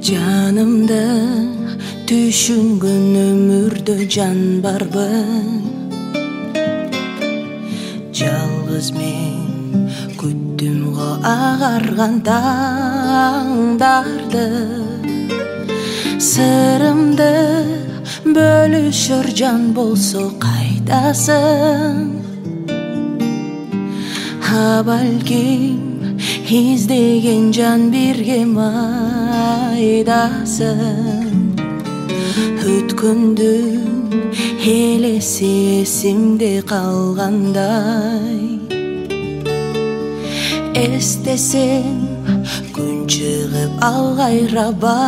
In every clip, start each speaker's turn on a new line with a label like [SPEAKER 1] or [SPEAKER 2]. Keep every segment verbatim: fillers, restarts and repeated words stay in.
[SPEAKER 1] Жанымда түшүнгөн өмүрдө жан барбы? Жалгыз мен күттүм го агарган таңдарды. Сырымды бөлүшөр жан болсо кайтасың? А балким издеген жан бирге майдасың. Өткөндүн элеси эсимде калгандай. Эстесем күн чыгып ал кайра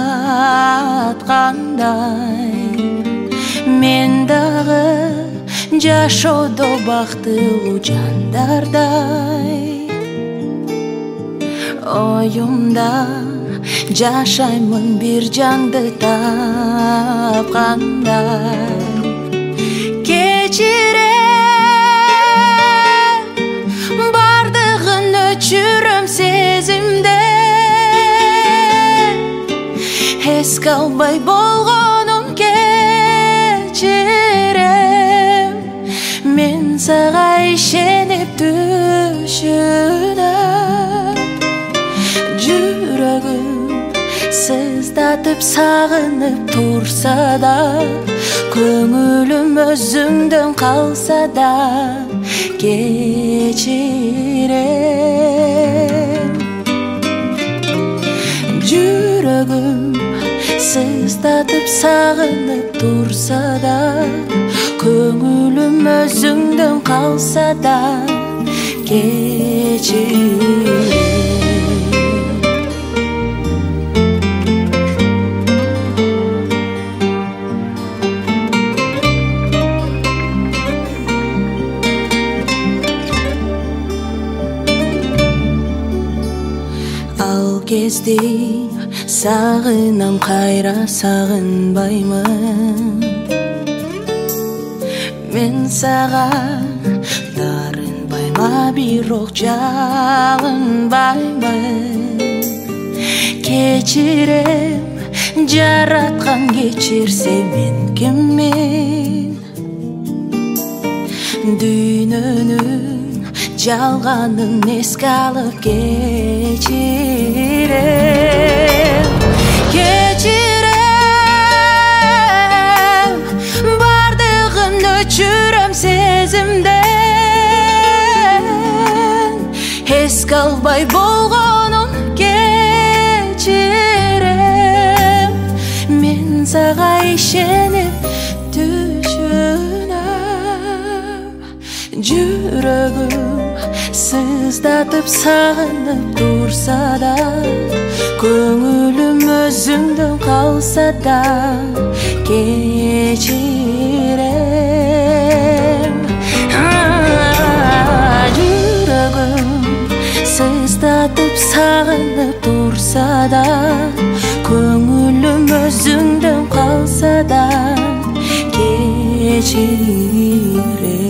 [SPEAKER 1] баткандай. Мен дагы жашоодо бактылуу жандардай. Оюмда жашаймын бир жанды тапкандай. Кечирем бардыгын өчүрөм сезимде. Эске албай болгонун кечирем. Мен сага ишенип түшүнөм. Жүрөгүм сыздатып сагынып турса да, көңүлүм өзүңдөн калса да кечирем. Жүрөгүм сыздатып сагынып турса да, көңүлүм өзүңдөн калса да кечирем. Ал кезде сагынам, кайра сагынбаймын. Мен сага дарынбайма, бирок жалынбаймын. Кечирем жараткан кечирсе мен киммин? Дүйнөнүн жалганын эске алып кечирем. Кечирем бардыгын өчүрөм сезимден. Эске албай болгонун кечирем. Мен сага ишенип түшүнөм. Жүрөгүм сыздатып сагынып турса да, көңүлүм өзүңдөн калса да кечирем. Жүрөгүм сыздатып сагынып турса да, көңүлүм өзүңдөн калса да кечирем.